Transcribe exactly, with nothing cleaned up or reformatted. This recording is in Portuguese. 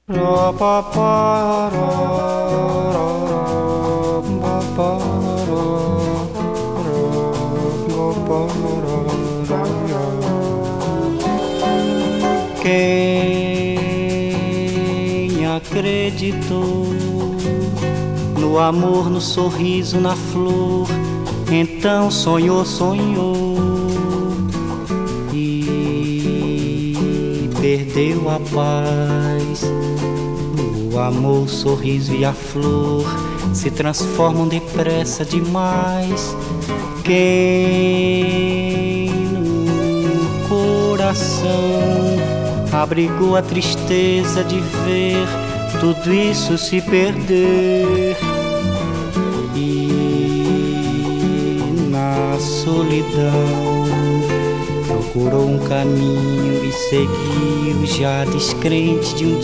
Quem acreditou no amor, no sorriso, na flor, então sonhou, sonhou e perdeu a paz. O amor, o sorriso e a flor se transformam depressa demais. Quem no coração abrigou a tristeza de ver tudo isso se perder, e na solidão procurou um caminho e seguiu, já descrente de um